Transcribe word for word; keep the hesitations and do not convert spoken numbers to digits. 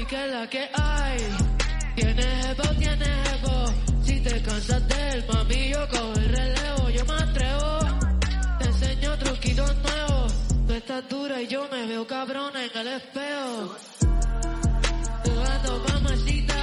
que es la que hay. Tienes jevo, tienes jevo. Si te cansas de él, mami, yo cojo el relevo. Yo me atrevo, te enseño truquitos nuevos. Tú estás dura y yo me veo cabrona en el espejo. Jugando mamacita.